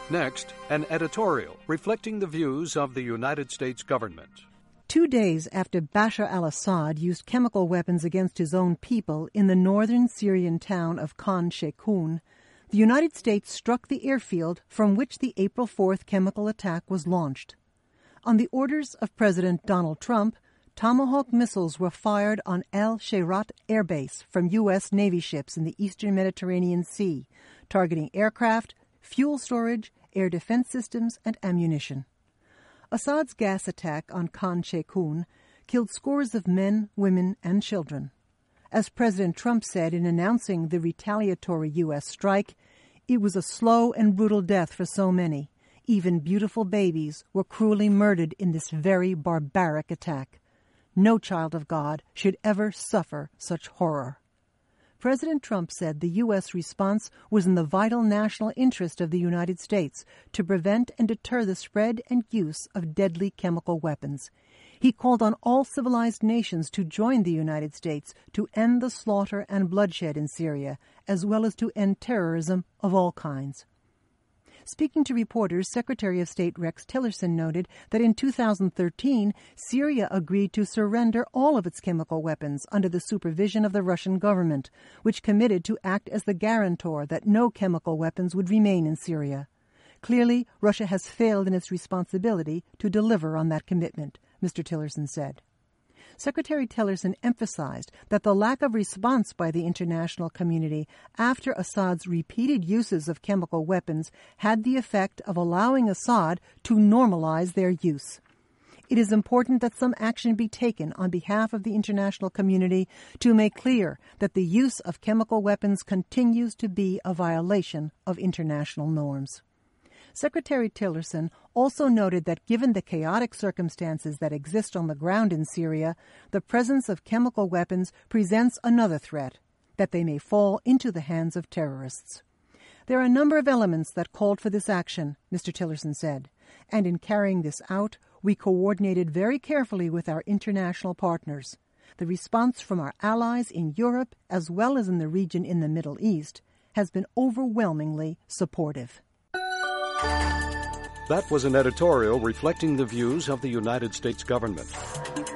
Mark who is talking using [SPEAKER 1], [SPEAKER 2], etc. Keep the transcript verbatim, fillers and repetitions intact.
[SPEAKER 1] Next, an editorial reflecting the views of the United States government.
[SPEAKER 2] Two days after Bashar al-Assad used chemical weapons against his own people in the northern Syrian town of Khan Sheikhoun, the United States struck the airfield from which the April fourth chemical attack was launched. On the orders of President Donald Trump, Tomahawk missiles were fired on El Shayrat Air Base from U S Navy ships in the eastern Mediterranean Sea, targeting aircraft, fuel storage, air defense systems, and ammunition. Assad's gas attack on Khan Sheikhoun killed scores of men, women, and children. As President Trump said in announcing the retaliatory U S strike, it was a slow and brutal death for so many. Even beautiful babies were cruelly murdered in this very barbaric attack. No child of God should ever suffer such horror. President Trump said the U S response was in the vital national interest of the United States to prevent and deter the spread and use of deadly chemical weapons. He called on all civilized nations to join the United States to end the slaughter and bloodshed in Syria, as well as to end terrorism of all kinds. Speaking to reporters, Secretary of State Rex Tillerson noted that in two thousand thirteen, Syria agreed to surrender all of its chemical weapons under the supervision of the Russian government, which committed to act as the guarantor that no chemical weapons would remain in Syria. Clearly, Russia has failed in its responsibility to deliver on that commitment, Mister Tillerson said. Secretary Tillerson emphasized that the lack of response by the international community after Assad's repeated uses of chemical weapons had the effect of allowing Assad to normalize their use. It is important that some action be taken on behalf of the international community to make clear that the use of chemical weapons continues to be a violation of international norms. Secretary Tillerson also noted that given the chaotic circumstances that exist on the ground in Syria, the presence of chemical weapons presents another threat, that they may fall into the hands of terrorists. There are a number of elements that called for this action, Mister Tillerson said, and in carrying this out, we coordinated very carefully with our international partners. The response from our allies in Europe, as well as in the region in the Middle East, has been overwhelmingly supportive.
[SPEAKER 1] That was an editorial reflecting the views of the United States government.